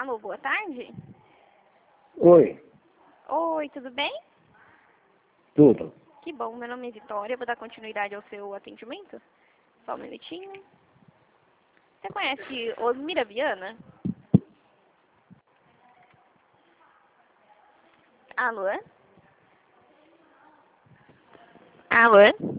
Alô, boa tarde. Oi, Oi, tudo bem? tudo. Que bom, meu nome é Vitória, vou dar continuidade ao seu atendimento. Só um minutinho. Você conhece Osmira Viana? Alô? Alô?